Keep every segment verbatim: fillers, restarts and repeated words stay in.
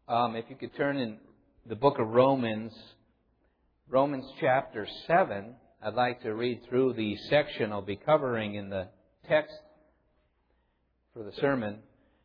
Um, if you could turn in the book of Romans, Romans chapter seven, I'd like to read through the section I'll be covering in the text for the sermon.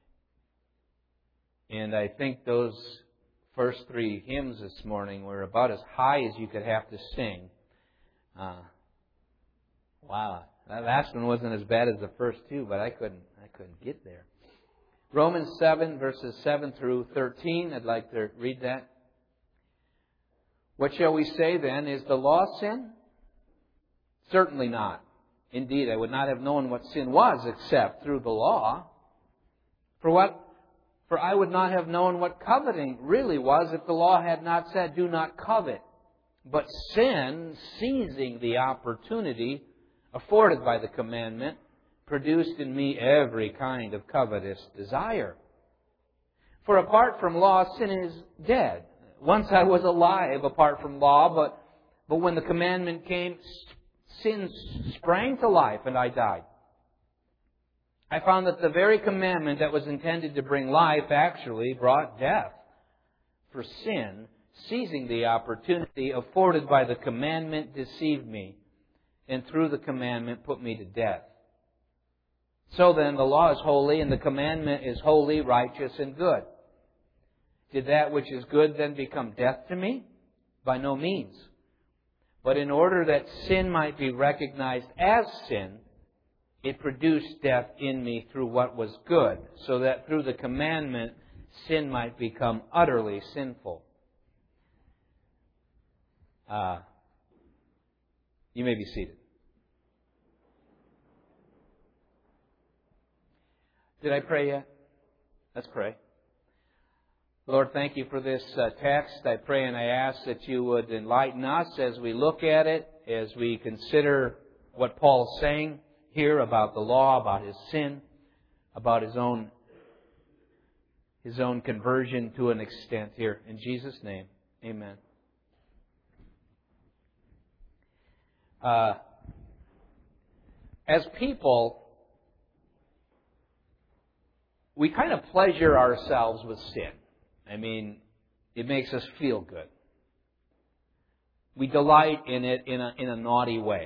And I think those first three hymns this morning were about as high as you could have to sing. Uh, wow, that last one wasn't as bad as the first two, but I couldn't, I couldn't get there. Romans seven, verses seven through thirteen. I'd like to read that. What shall we say then? Is the law sin? Certainly not. Indeed, I would not have known what sin was except through the law. For what? For I would not have known what coveting really was if the law had not said, do not covet. But sin, seizing the opportunity afforded by the commandment, produced in me every kind of covetous desire. For apart from law, sin is dead. Once I was alive apart from law, but, but when the commandment came, sin sprang to life and I died. I found that the very commandment that was intended to bring life actually brought death. For sin, seizing the opportunity afforded by the commandment, deceived me, and through the commandment put me to death. So then, the law is holy, and the commandment is holy, righteous, and good. Did that which is good then become death to me? By no means. But in order that sin might be recognized as sin, it produced death in me through what was good, so that through the commandment, sin might become utterly sinful. Uh, you may be seated. Did I pray yet? Let's pray. Lord, thank you for this uh, text. I pray and I ask that you would enlighten us as we look at it, as we consider what Paul's saying here about the law, about his sin, about his own his own conversion to an extent here. In Jesus' name, amen. Uh, as people, we kind of pleasure ourselves with sin. I mean, it makes us feel good. We delight in it in a in a naughty way.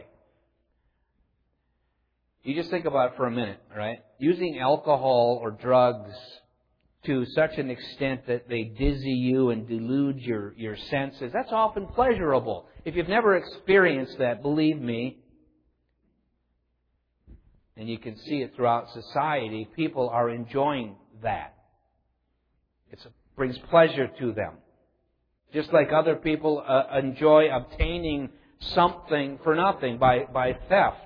You just think about it for a minute, right? Using alcohol or drugs to such an extent that they dizzy you and delude your, your senses, that's often pleasurable. If you've never experienced that, believe me, and you can see it throughout society, people are enjoying that. It brings pleasure to them. Just like other people uh, enjoy obtaining something for nothing by, by theft.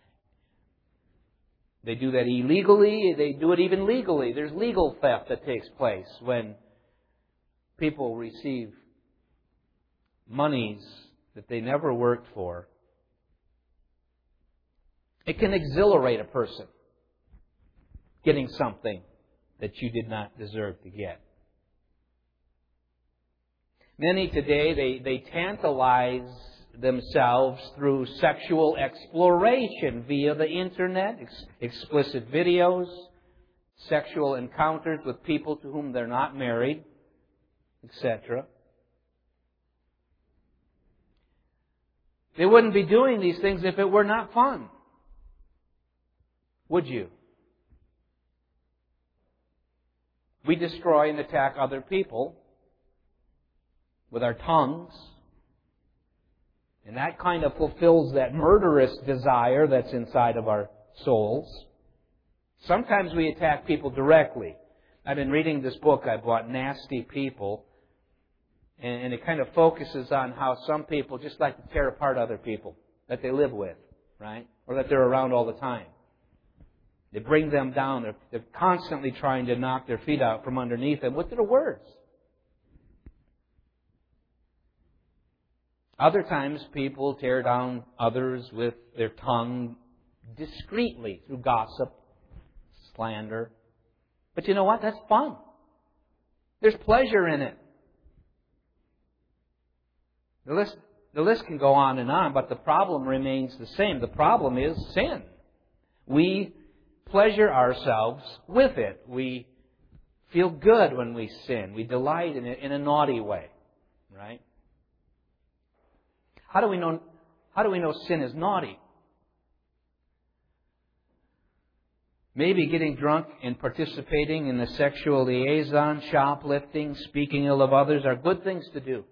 They do that illegally, they do it even legally. There's legal theft that takes place when people receive monies that they never worked for. It can exhilarate a person, getting something that you did not deserve to get. Many today, they, they tantalize themselves through sexual exploration via the internet, ex- explicit videos, sexual encounters with people to whom they're not married, et cetera. They wouldn't be doing these things if it were not fun. Would you? We destroy and attack other people with our tongues. And that kind of fulfills that murderous desire that's inside of our souls. Sometimes we attack people directly. I've been reading this book I bought, Nasty People. And it kind of focuses on how some people just like to tear apart other people that they live with, right? Or that they're around all the time. They bring them down. They're, they're constantly trying to knock their feet out from underneath them with their words. Other times, people tear down others with their tongue discreetly through gossip, slander. But you know what? That's fun. There's pleasure in it. The list, the list can go on and on, but the problem remains the same. The problem is sin. We pleasure ourselves with it. We feel good when we sin. We delight in it in a naughty way, right? How do we know, how do we know sin is naughty? Maybe getting drunk and participating in the sexual liaison, shoplifting, speaking ill of others are good things to do.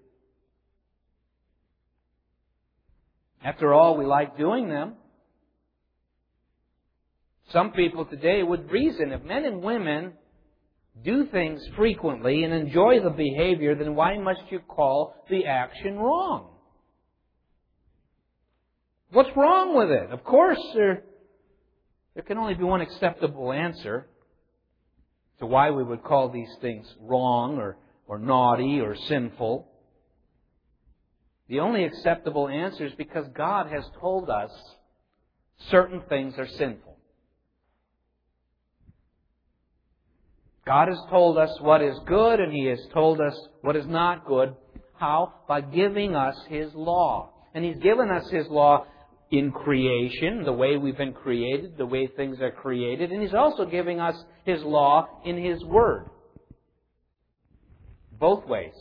After all, we like doing them. Some people today would reason, if men and women do things frequently and enjoy the behavior, then why must you call the action wrong? What's wrong with it? Of course, there, there can only be one acceptable answer to why we would call these things wrong or, or naughty or sinful. The only acceptable answer is because God has told us certain things are sinful. God has told us what is good, and He has told us what is not good. How? By giving us His law. And He's given us His law in creation, the way we've been created, the way things are created. And He's also giving us His law in His Word. Both ways.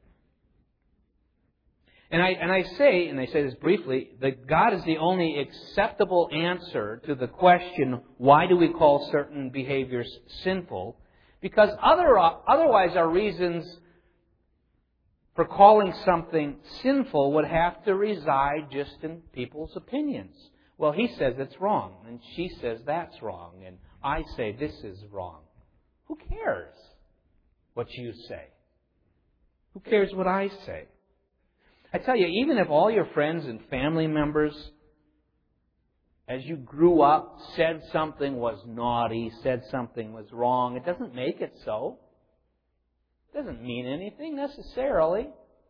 And I, and I say, and I say this briefly, that God is the only acceptable answer to the question, why do we call certain behaviors sinful? Because other, otherwise our reasons for calling something sinful would have to reside just in people's opinions. Well, he says it's wrong, and she says that's wrong, and I say this is wrong. Who cares what you say? Who cares what I say? I tell you, even if all your friends and family members, as you grew up, said something was naughty, said something was wrong, it doesn't make it so. It doesn't mean anything necessarily.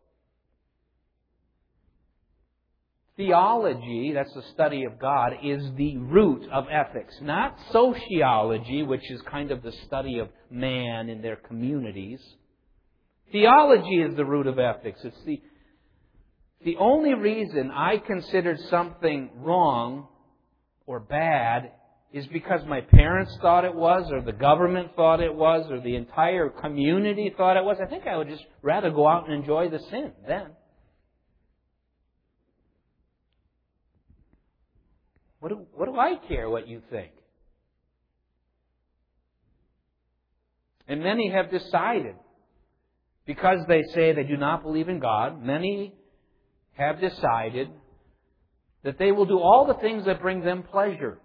Theology, that's the study of God, is the root of ethics. Not sociology, which is kind of the study of man in their communities. Theology is the root of ethics. It's the The only reason I considered something wrong or bad is because my parents thought it was, or the government thought it was, or the entire community thought it was. I think I would just rather go out and enjoy the sin then. What do, what do I care what you think? And many have decided, because they say they do not believe in God, many have decided that they will do all the things that bring them pleasure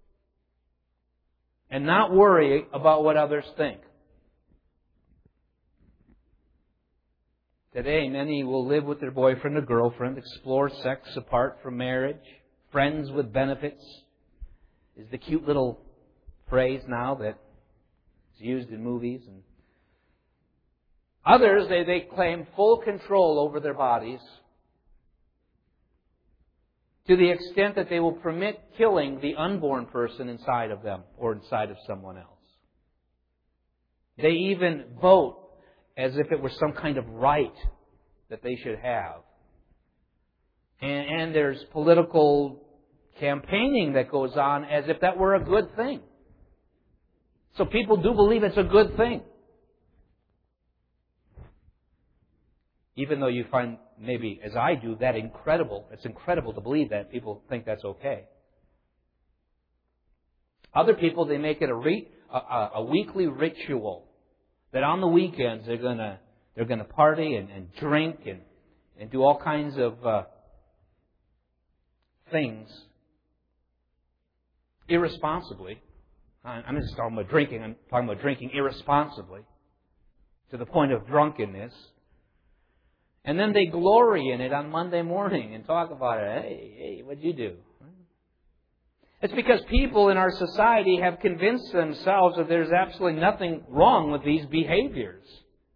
and not worry about what others think. Today, many will live with their boyfriend or girlfriend, explore sex apart from marriage, friends with benefits is the cute little phrase now that is used in movies. And others, they, they claim full control over their bodies, to the extent that they will permit killing the unborn person inside of them or inside of someone else. They even vote as if it were some kind of right that they should have. And, and there's political campaigning that goes on as if that were a good thing. So people do believe it's a good thing. Even though you find, maybe as I do, that incredible. It's incredible to believe that people think that's okay. Other people, they make it a, re, a, a weekly ritual that on the weekends they're gonna they're gonna party and, and drink and and do all kinds of uh, things irresponsibly. I'm not just talking about drinking. I'm talking about drinking irresponsibly to the point of drunkenness. And then they glory in it on Monday morning and talk about it. Hey, hey, what'd you do? It's because people in our society have convinced themselves that there's absolutely nothing wrong with these behaviors.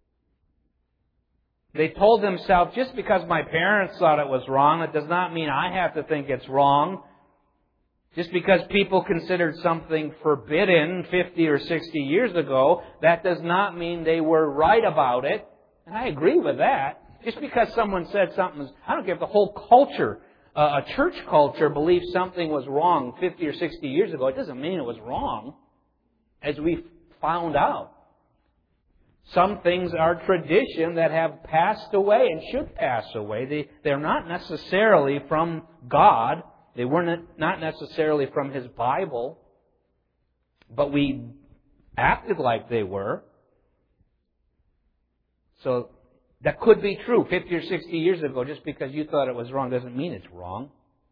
They told themselves, just because my parents thought it was wrong, it does not mean I have to think it's wrong. Just because people considered something forbidden fifty or sixty years ago, that does not mean they were right about it. And I agree with that. Just because someone said something, I don't care if the whole culture, uh, a church culture, believed something was wrong fifty or sixty years ago, it doesn't mean it was wrong, as we found out. Some things are tradition that have passed away and should pass away. They, they're not necessarily from God. They were not necessarily from His Bible. But we acted like they were. So that could be true fifty or sixty years ago. Just because you thought it was wrong doesn't mean it's wrong.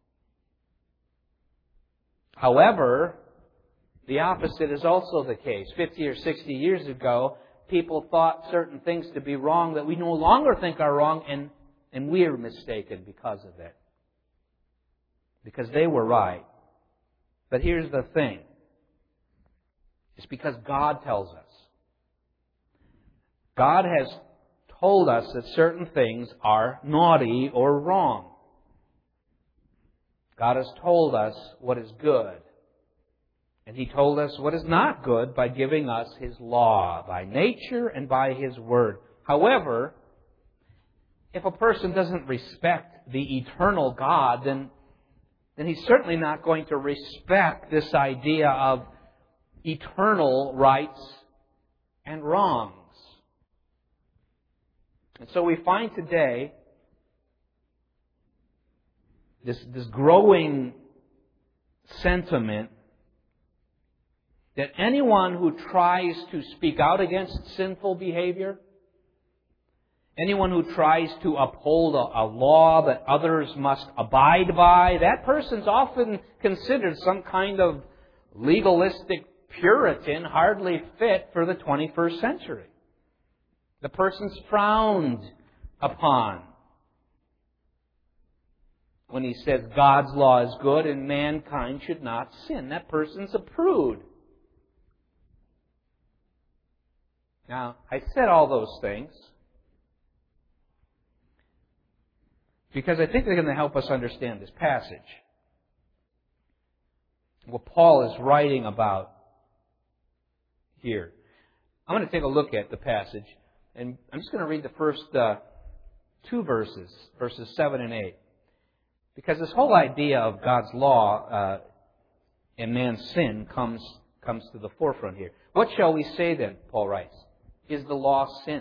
However, the opposite is also the case. fifty or sixty years ago, people thought certain things to be wrong that we no longer think are wrong, and, and we are mistaken because of it. Because they were right. But here's the thing. It's because God tells us. God has told us that certain things are naughty or wrong. God has told us what is good. And He told us what is not good by giving us His law, by nature and by His word. However, if a person doesn't respect the eternal God, then, then he's certainly not going to respect this idea of eternal rights and wrongs. And so we find today this, this growing sentiment that anyone who tries to speak out against sinful behavior, anyone who tries to uphold a, a law that others must abide by, that person's often considered some kind of legalistic Puritan, hardly fit for the twenty-first century. The person's frowned upon when he says God's law is good and mankind should not sin. That person's a prude. Now, I said all those things because I think they're going to help us understand this passage. What Paul is writing about here. I'm going to take a look at the passage, and I'm just going to read the first uh, two verses, verses seven and eight. Because this whole idea of God's law uh, and man's sin comes, comes to the forefront here. What shall we say then, Paul writes? Is the law sin?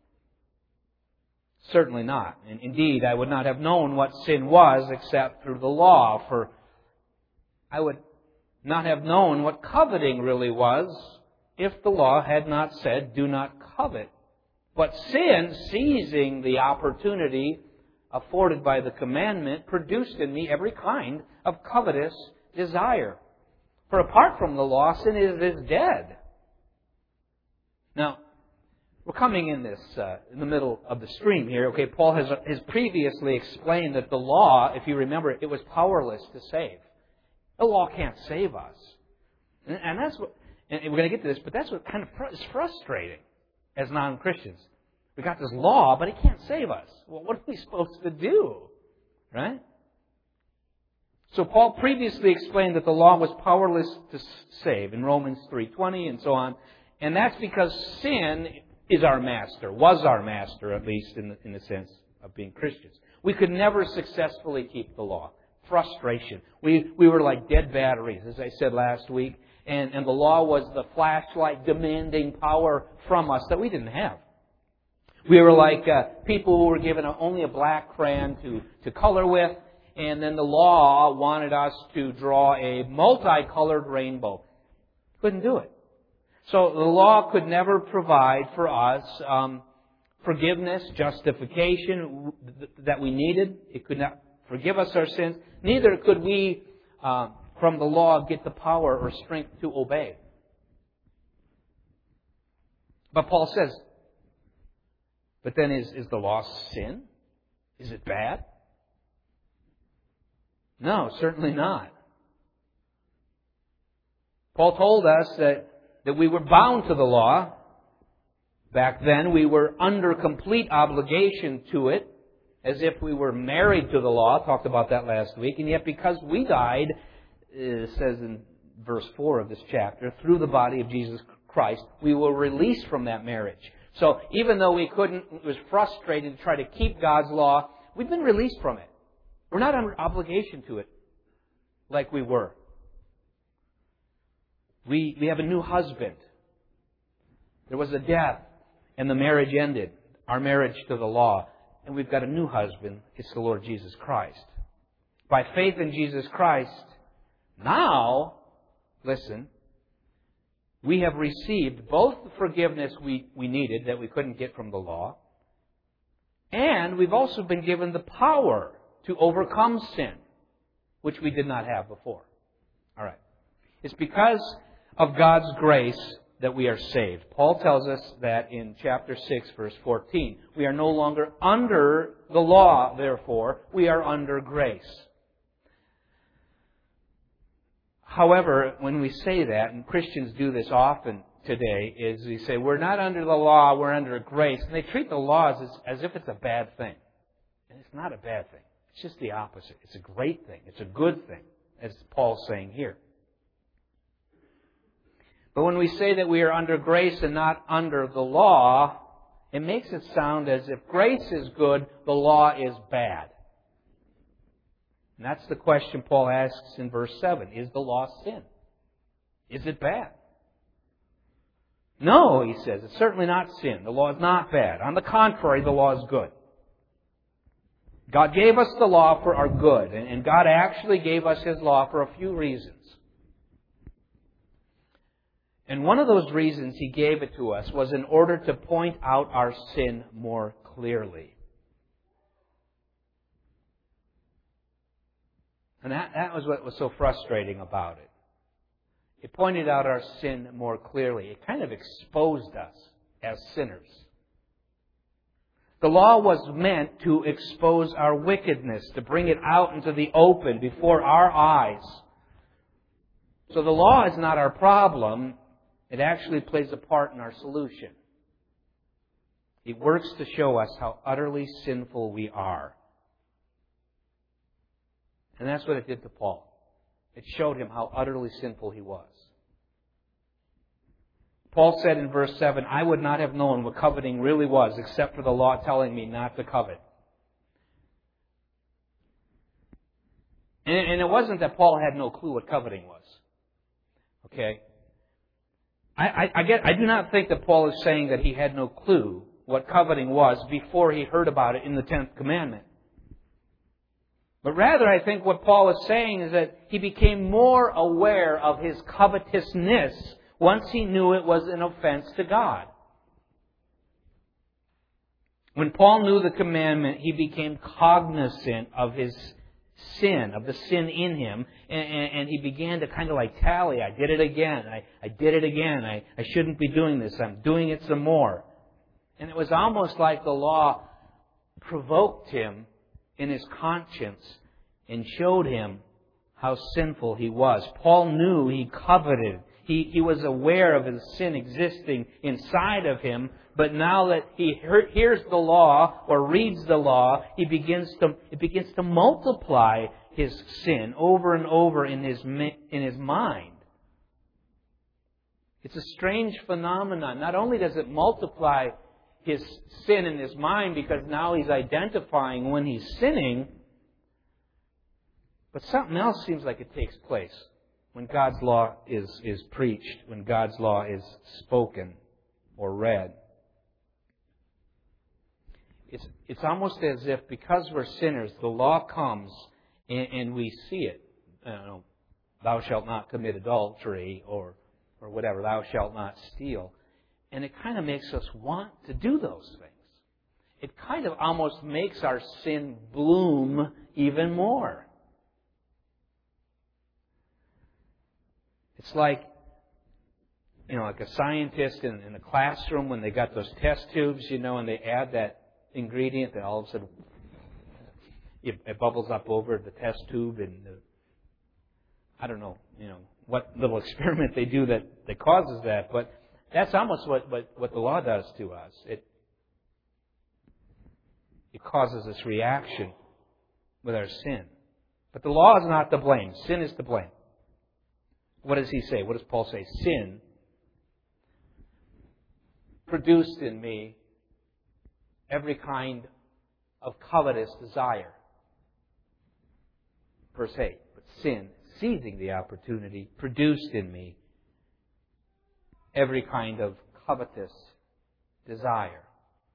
Certainly not. And indeed, I would not have known what sin was except through the law, for I would not have known what coveting really was if the law had not said, do not covet. But sin, seizing the opportunity afforded by the commandment, produced in me every kind of covetous desire. For apart from the law, sin is, is dead. Now, we're coming in this, uh, in the middle of the stream here. Okay, Paul has, has previously explained that the law, if you remember, it was powerless to save. The law can't save us. And, and that's what, and we're going to get to this, but that's what kind of fr- is frustrating as non-Christians. We got this law, but it can't save us. Well, what are we supposed to do? Right? So Paul previously explained that the law was powerless to save in Romans three twenty and so on. And that's because sin is our master, was our master, at least in the, in the sense of being Christians. We could never successfully keep the law. Frustration. We, we were like dead batteries, as I said last week. And, and the law was the flashlight demanding power from us that we didn't have. We were like uh, people who were given a, only a black crayon to, to color with, and then the law wanted us to draw a multicolored rainbow. Couldn't do it. So the law could never provide for us um, forgiveness, justification that we needed. It could not forgive us our sins. Neither could we, uh, from the law, get the power or strength to obey. But Paul says, but then is, is the law sin? Is it bad? No, certainly not. Paul told us that, that we were bound to the law. Back then, we were under complete obligation to it, as if we were married to the law. I talked about that last week. And yet because we died, it says in verse four of this chapter, through the body of Jesus Christ, we were released from that marriage. So even though we couldn't, it was frustrating to try to keep God's law, we've been released from it. We're not under obligation to it like we were. We, we have a new husband. There was a death and the marriage ended, our marriage to the law, and we've got a new husband. It's the Lord Jesus Christ. By faith in Jesus Christ, now, listen, we have received both the forgiveness we, we needed that we couldn't get from the law, and we've also been given the power to overcome sin, which we did not have before. All right. It's because of God's grace that we are saved. Paul tells us that in chapter six, verse fourteen. We are no longer under the law, therefore. We are under grace. However, when we say that, and Christians do this often today, is we say, we're not under the law, we're under grace. And they treat the law as, as if it's a bad thing. And it's not a bad thing. It's just the opposite. It's a great thing. It's a good thing, as Paul's saying here. But when we say that we are under grace and not under the law, it makes it sound as if grace is good, the law is bad. And that's the question Paul asks in verse seven. Is the law sin? Is it bad? No, he says. It's certainly not sin. The law is not bad. On the contrary, the law is good. God gave us the law for our good. And God actually gave us His law for a few reasons. And one of those reasons He gave it to us was in order to point out our sin more clearly. And that, that was what was so frustrating about it. It pointed out our sin more clearly. It kind of exposed us as sinners. The law was meant to expose our wickedness, to bring it out into the open before our eyes. So the law is not our problem. It actually plays a part in our solution. It works to show us how utterly sinful we are. And that's what it did to Paul. It showed him how utterly sinful he was. Paul said in verse seven, I would not have known what coveting really was except for the law telling me not to covet. And, and it wasn't that Paul had no clue what coveting was. Okay? I, I, I, get, I do not think that Paul is saying that he had no clue what coveting was before he heard about it in the tenth commandment. But rather, I think what Paul is saying is that he became more aware of his covetousness once he knew it was an offense to God. When Paul knew the commandment, he became cognizant of his sin, of the sin in him, and, and, and he began to kind of like tally, I did it again, I, I did it again, I, I shouldn't be doing this, I'm doing it some more. And it was almost like the law provoked him in his conscience and showed him how sinful he was. Paul knew he coveted. He, he was aware of his sin existing inside of him, but now that he hear, hears the law or reads the law, he begins to it begins to multiply his sin over and over in his in his mind. It's a strange phenomenon. Not only does it multiply his sin in his mind because now he's identifying when he's sinning, but something else seems like it takes place when God's law is, is preached, when God's law is spoken or read. It's, it's almost as if because we're sinners, the law comes and, and we see it. I don't know, thou shalt not commit adultery or, or whatever, thou shalt not steal. And it kind of makes us want to do those things. It kind of almost makes our sin bloom even more. It's like, you know, like a scientist in, in a classroom when they got those test tubes, you know, and they add that ingredient, and all of a sudden it, it bubbles up over the test tube, and the, I don't know, you know, what little experiment they do that, that causes that, but that's almost what, what, what the law does to us. It, it causes this reaction with our sin. But the law is not to blame. Sin is to blame. What does he say? What does Paul say? Sin produced in me every kind of covetous desire. Verse eight. But sin, seizing the opportunity, produced in me every kind of covetous desire.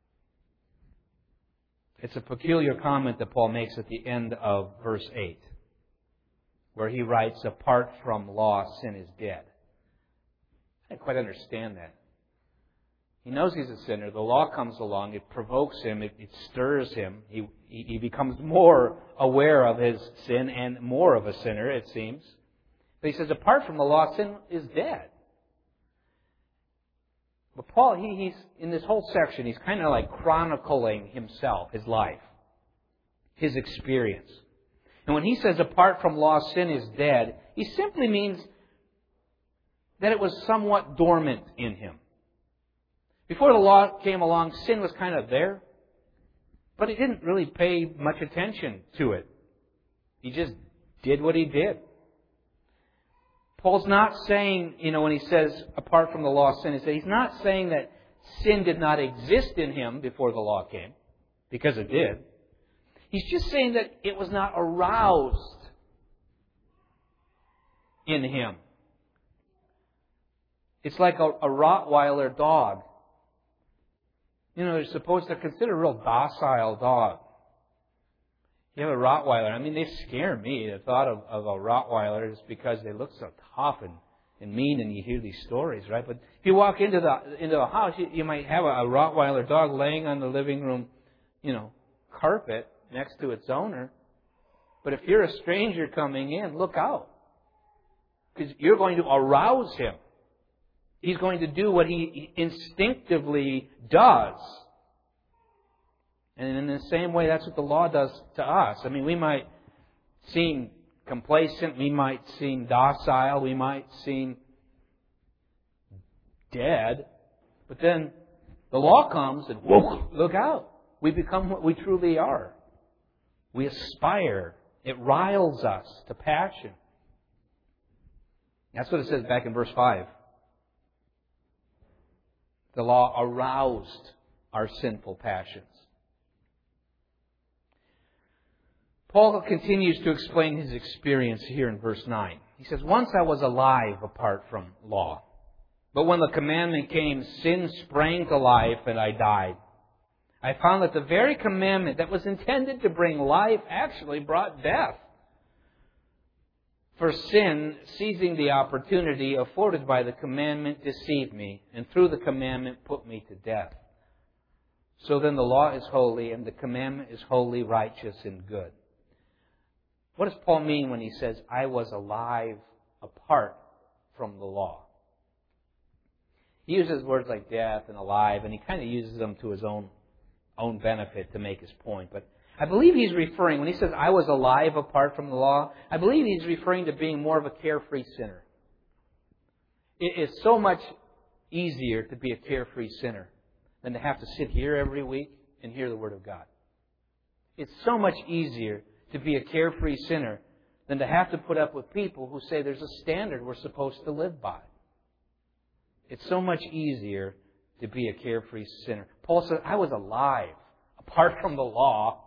It's a peculiar comment that Paul makes at the end of verse eight, where he writes, apart from law, sin is dead. I don't quite understand that. He knows he's a sinner. The law comes along. It provokes him. It, it stirs him. He, he, he becomes more aware of his sin and more of a sinner, it seems. But he says, apart from the law, sin is dead. But Paul, he, he's in this whole section, he's kind of like chronicling himself, his life, his experience. And when he says, apart from law, sin is dead, he simply means that it was somewhat dormant in him. Before the law came along, sin was kind of there, but he didn't really pay much attention to it. He just did what he did. Paul's not saying, you know, when he says, apart from the law, sin is dead, he's not saying that sin did not exist in him before the law came, because it did. He's just saying that it was not aroused in him. It's like a, a Rottweiler dog. You know, they're supposed to consider a real docile dog. You have a Rottweiler. I mean, they scare me. The thought of, of a Rottweiler is because they look so tough and, and mean, and you hear these stories, right? But if you walk into the into a house, you, you might have a, a Rottweiler dog laying on the living room, you know, carpet next to its owner. But if you're a stranger coming in, look out, because you're going to arouse him. He's going to do what he instinctively does. And in the same way, that's what the law does to us. I mean, we might seem complacent. We might seem docile. We might seem dead. But then the law comes and whoa, look out. We become what we truly are. We aspire. It riles us to passion. That's what it says back in verse five. The law aroused our sinful passions. Paul continues to explain his experience here in verse nine. He says, once I was alive apart from law, but when the commandment came, sin sprang to life and I died. I found that the very commandment that was intended to bring life actually brought death. For sin, seizing the opportunity afforded by the commandment, deceived me, and through the commandment put me to death. So then the law is holy, and the commandment is holy, righteous, and good. What does Paul mean when he says, I was alive apart from the law? He uses words like death and alive, and he kind of uses them to his own, own benefit to make his point. But I believe he's referring, when he says, I was alive apart from the law, I believe he's referring to being more of a carefree sinner. It is so much easier to be a carefree sinner than to have to sit here every week and hear the Word of God. It's so much easier to be a carefree sinner than to have to put up with people who say there's a standard we're supposed to live by. It's so much easier to be a carefree sinner. Paul said, I was alive apart from the law.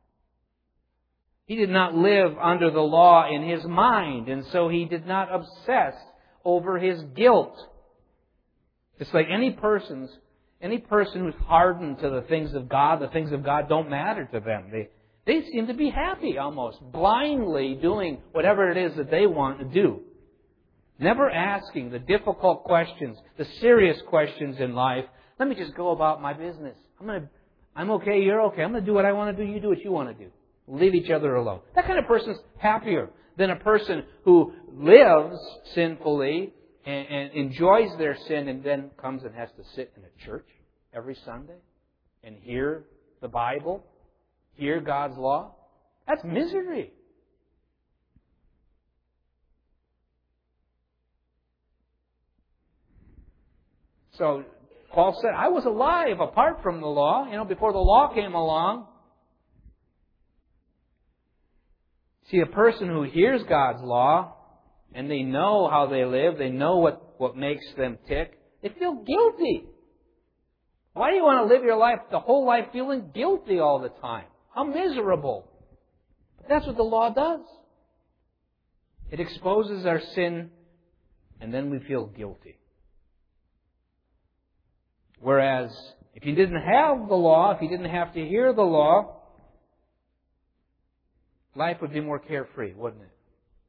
He did not live under the law in his mind, and so he did not obsess over his guilt. It's like any person's, any person who's hardened to the things of God, the things of God don't matter to them. They, they seem to be happy almost, blindly doing whatever it is that they want to do. Never asking the difficult questions, the serious questions in life. Let me just go about my business. I'm going to, I'm okay, you're okay. I'm going to do what I want to do, you do what you want to do. Leave each other alone. That kind of person's happier than a person who lives sinfully and, and enjoys their sin and then comes and has to sit in a church every Sunday and hear the Bible, hear God's law. That's misery. So Paul said, I was alive apart from the law, you know, before the law came along. See, a person who hears God's law and they know how they live, they know what, what makes them tick, they feel guilty. Why do you want to live your life, the whole life, feeling guilty all the time? How miserable. But that's what the law does. It exposes our sin and then we feel guilty. Whereas If you didn't have the law, if you didn't have to hear the law, life would be more carefree, wouldn't it?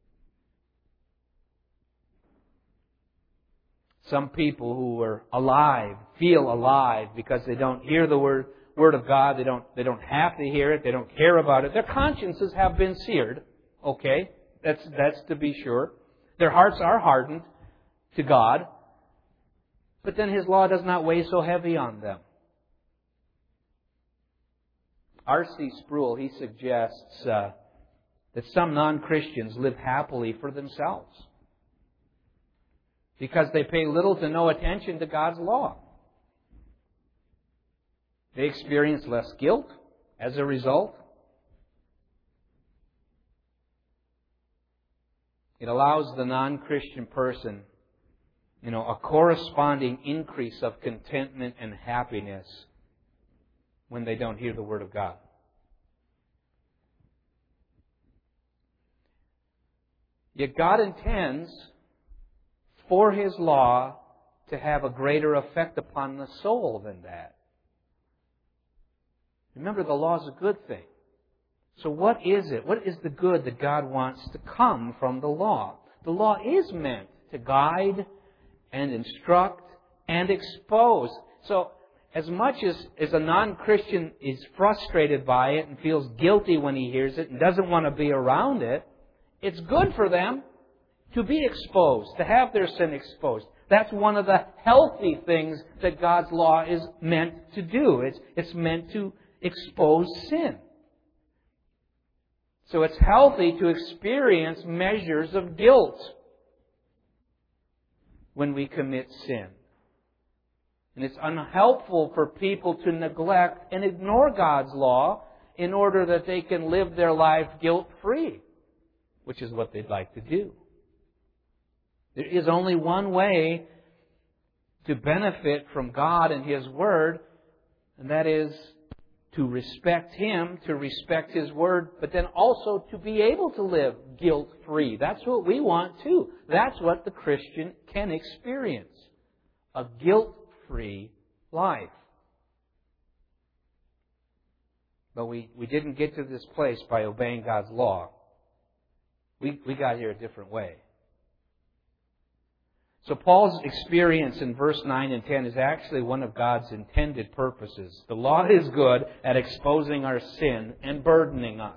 Some people who are alive, feel alive because they don't hear the word, word of God, they don't, they don't have to hear it, they don't care about it. Their consciences have been seared, okay? That's, that's to be sure. Their hearts are hardened to God, but then His law does not weigh so heavy on them. R C Sproul, he suggests uh, that some non-Christians live happily for themselves because they pay little to no attention to God's law. They experience less guilt as a result. It allows the non-Christian person, you know, a corresponding increase of contentment and happiness when they don't hear the Word of God. Yet God intends for His law to have a greater effect upon the soul than that. Remember, the law is a good thing. So what is it? What is the good that God wants to come from the law? The law is meant to guide and instruct and expose. So as much as, as a non-Christian is frustrated by it and feels guilty when he hears it and doesn't want to be around it, it's good for them to be exposed, to have their sin exposed. That's one of the healthy things that God's law is meant to do. It's, it's meant to expose sin. So it's healthy to experience measures of guilt when we commit sin. And it's unhelpful for people to neglect and ignore God's law in order that they can live their life guilt-free, which is what they'd like to do. There is only one way to benefit from God and His Word, and that is to respect Him, to respect His Word, but then also to be able to live guilt-free. That's what we want too. That's what the Christian can experience. A guilt-free life. But we, we didn't get to this place by obeying God's law. We, we got here a different way. So Paul's experience in verse nine and ten is actually one of God's intended purposes. The law is good at exposing our sin and burdening us.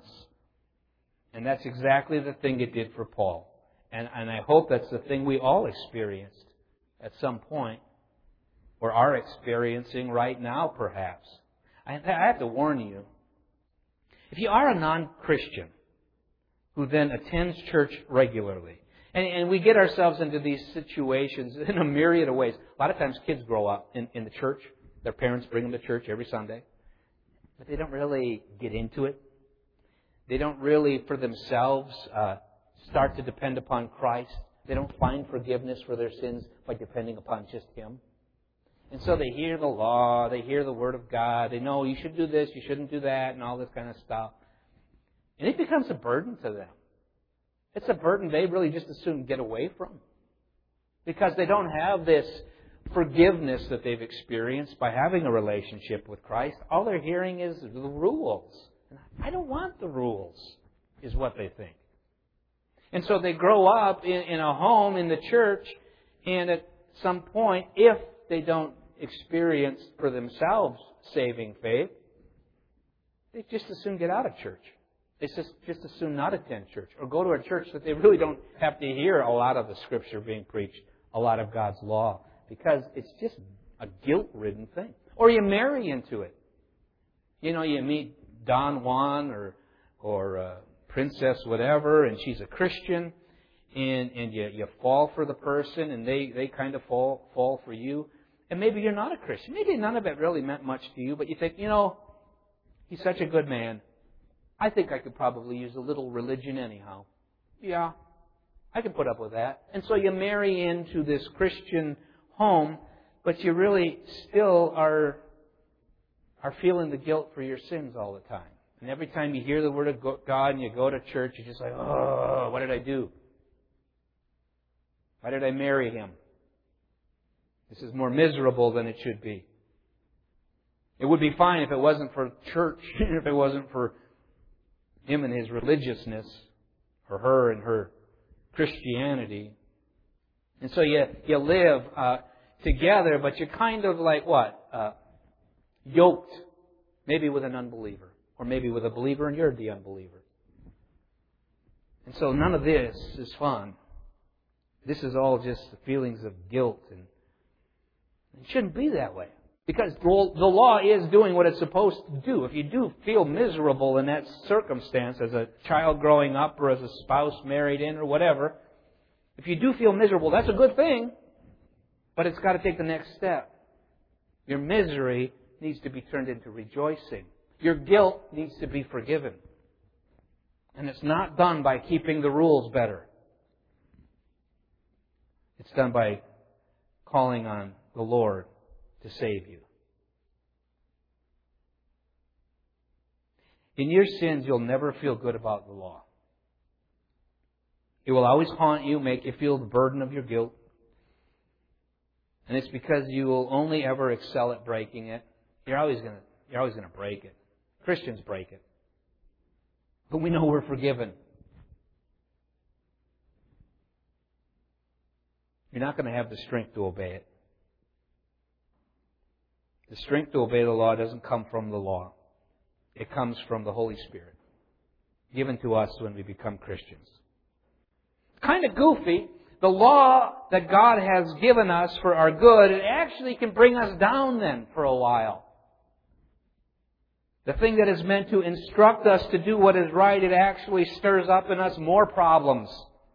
And that's exactly the thing it did for Paul. And, and I hope that's the thing we all experienced at some point, or are experiencing right now perhaps. I, I have to warn you, if you are a non-Christian who then attends church regularly, And, and we get ourselves into these situations in a myriad of ways. A lot of times kids grow up in, in the church. Their parents bring them to church every Sunday. But they don't really get into it. They don't really, for themselves, uh, start to depend upon Christ. They don't find forgiveness for their sins by depending upon just Him. And so they hear the law, they hear the Word of God, they know you should do this, you shouldn't do that, and all this kind of stuff. And it becomes a burden to them. It's a burden they really just as soon get away from. Because they don't have this forgiveness that they've experienced by having a relationship with Christ. All they're hearing is the rules. And I don't want the rules, is what they think. And so they grow up in, in a home, in the church, and at some point, if they don't experience for themselves saving faith, they just as soon get out of church. They just, just as soon not attend church or go to a church that they really don't have to hear a lot of the Scripture being preached, a lot of God's law, because it's just a guilt-ridden thing. Or you marry into it. You know, you meet Don Juan or or uh, Princess whatever, and she's a Christian, and, and you, you fall for the person, and they, they kind of fall fall for you. And maybe you're not a Christian. Maybe none of it really meant much to you, but you think, you know, he's such a good man. I think I could probably use a little religion anyhow. Yeah, I can put up with that. And so you marry into this Christian home, but you really still are, are feeling the guilt for your sins all the time. And every time you hear the Word of God and you go to church, you're just like, oh, what did I do? Why did I marry him? This is more miserable than it should be. It would be fine if it wasn't for church, if it wasn't for him and his religiousness, or her and her Christianity. And so you, you live uh, together, but you're kind of like what? Uh, yoked, maybe with an unbeliever. Or maybe with a believer and you're the unbeliever. And so none of this is fun. This is all just the feelings of guilt. And it shouldn't be that way. Because the law is doing what it's supposed to do. If you do feel miserable in that circumstance as a child growing up or as a spouse married in or whatever, if you do feel miserable, that's a good thing. But it's got to take the next step. Your misery needs to be turned into rejoicing. Your guilt needs to be forgiven. And it's not done by keeping the rules better. It's done by calling on the Lord to save you. In your sins, you'll never feel good about the law. It will always haunt you, make you feel the burden of your guilt. And it's because you will only ever excel at breaking it. You're always going to, you're always going to break it. Christians break it. But we know we're forgiven. You're not going to have the strength to obey it. The strength to obey the law doesn't come from the law. It comes from the Holy Spirit, given to us when we become Christians. It's kind of goofy. The law that God has given us for our good, it actually can bring us down then for a while. The thing that is meant to instruct us to do what is right, it actually stirs up in us more problems.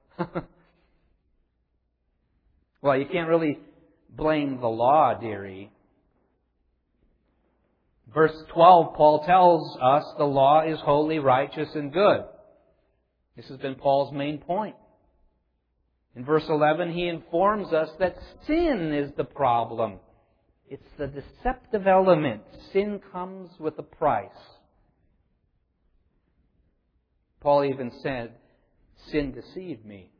Well, you can't really blame the law, dearie. Verse twelve, Paul tells us the law is holy, righteous, and good. This has been Paul's main point. In verse eleven, he informs us that sin is the problem. It's the deceptive element. Sin comes with a price. Paul even said, sin deceived me.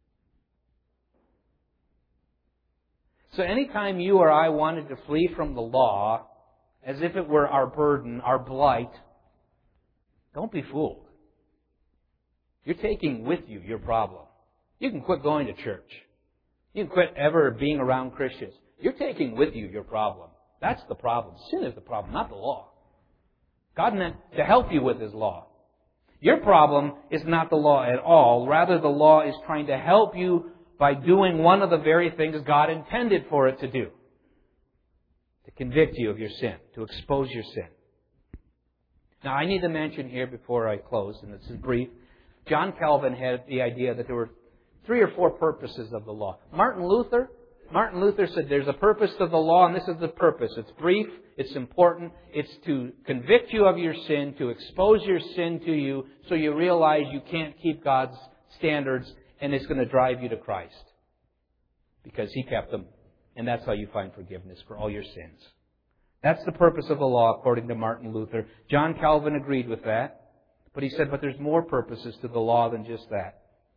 So anytime you or I wanted to flee from the law, as if it were our burden, our blight, don't be fooled. You're taking with you your problem. You can quit going to church. You can quit ever being around Christians. You're taking with you your problem. That's the problem. Sin is the problem, not the law. God meant to help you with His law. Your problem is not the law at all. Rather, the law is trying to help you by doing one of the very things God intended for it to do. To convict you of your sin. To expose your sin. Now, I need to mention here before I close, and this is brief, John Calvin had the idea that there were three or four purposes of the law. Martin Luther, Martin Luther said there's a purpose to the law, and this is the purpose. It's brief, it's important, it's to convict you of your sin, to expose your sin to you, so you realize you can't keep God's standards, and it's going to drive you to Christ. Because He kept them, and that's how you find forgiveness for all your sins. That's the purpose of the law, according to Martin Luther. John Calvin agreed with that, but he said, but there's more purposes to the law than just that.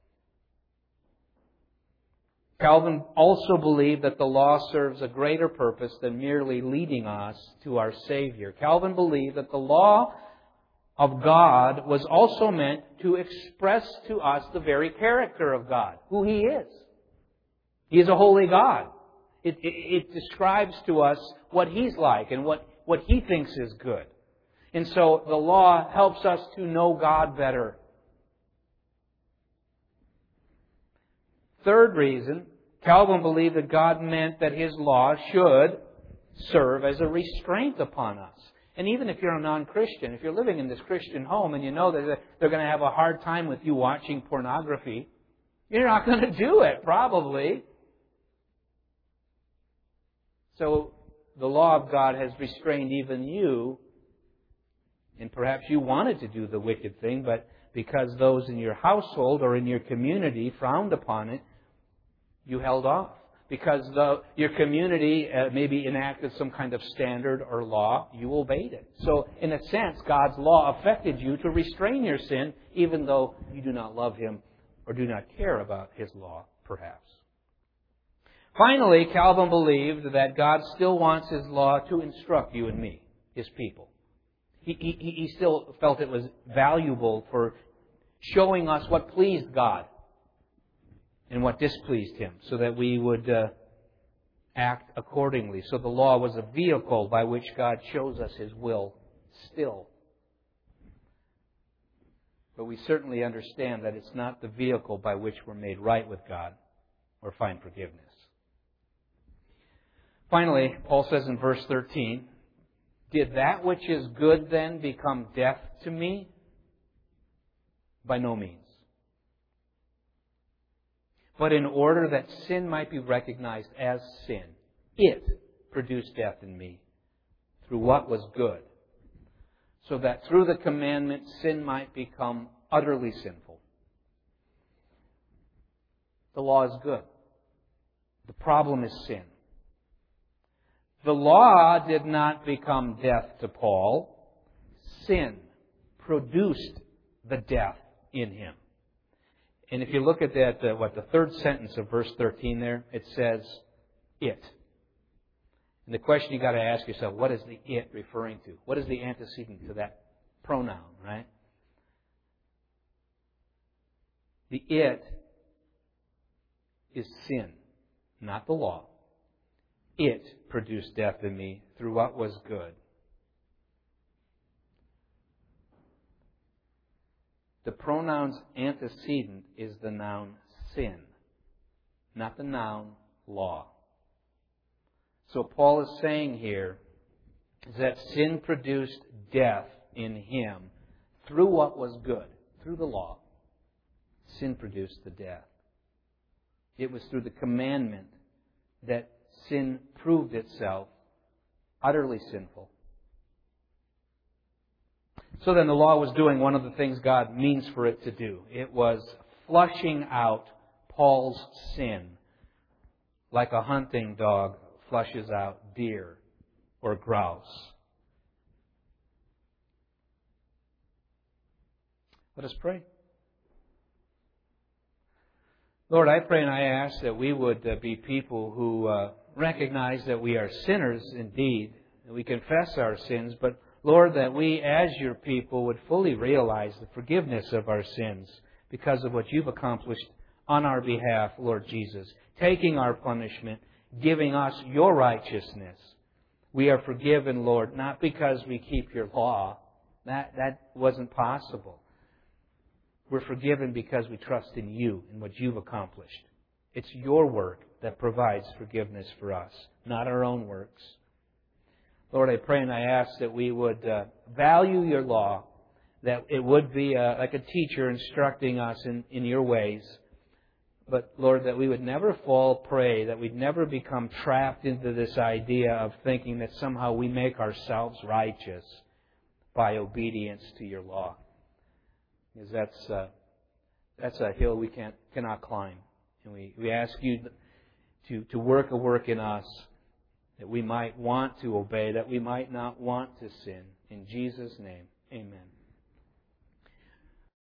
Calvin also believed that the law serves a greater purpose than merely leading us to our Savior. Calvin believed that the law of God was also meant to express to us the very character of God, who He is. He is a holy God. It, it, it describes to us what He's like and what, what He thinks is good. And so the law helps us to know God better. Third reason, Calvin believed that God meant that His law should serve as a restraint upon us. And even if you're a non-Christian, if you're living in this Christian home and you know that they're going to have a hard time with you watching pornography, you're not going to do it, probably. So the law of God has restrained even you, and perhaps you wanted to do the wicked thing, but because those in your household or in your community frowned upon it, you held off. Because the, your community uh, maybe enacted some kind of standard or law, you obeyed it. So, in a sense, God's law affected you to restrain your sin, even though you do not love Him or do not care about His law, perhaps. Finally, Calvin believed that God still wants His law to instruct you and me. His people. He, he, he still felt it was valuable for showing us what pleased God and what displeased Him, so that we would uh, act accordingly. So the law was a vehicle by which God shows us His will still. But we certainly understand that it's not the vehicle by which we're made right with God or find forgiveness. Finally, Paul says in verse thirteen, "Did that which is good then become death to me? By no means. But in order that sin might be recognized as sin, it produced death in me through what was good, so that through the commandment sin might become utterly sinful." The law is good. The problem is sin. The law did not become death to Paul. Sin produced the death in him. And if you look at that, uh, what the third sentence of verse thirteen there, it says, "it." And the question you got to ask yourself, what is the "it" referring to? What is the antecedent to that pronoun, right? The "it" is sin, not the law. It produced death in me through what was good. The pronoun's antecedent is the noun sin, not the noun law. So Paul is saying here that sin produced death in him through what was good, through the law. Sin produced the death. It was through the commandment that sin proved itself utterly sinful. So then the law was doing one of the things God means for it to do. It was flushing out Paul's sin like a hunting dog flushes out deer or grouse. Let us pray. Lord, I pray and I ask that we would uh, be people who uh, recognize that we are sinners indeed, that we confess our sins, but Lord, that we as your people would fully realize the forgiveness of our sins because of what you've accomplished on our behalf, Lord Jesus, taking our punishment, giving us your righteousness. We are forgiven, Lord, not because we keep your law. That, that wasn't possible. We're forgiven because we trust in you and what you've accomplished. It's your work that provides forgiveness for us, not our own works. Lord, I pray and I ask that we would uh, value your law, that it would be uh, like a teacher instructing us in, in your ways. But, Lord, that we would never fall prey, that we'd never become trapped into this idea of thinking that somehow we make ourselves righteous by obedience to your law. Because that's, uh, that's a hill we can't, cannot climb. And we, we ask you to, to work a work in us that we might want to obey, that we might not want to sin. In Jesus' name, amen.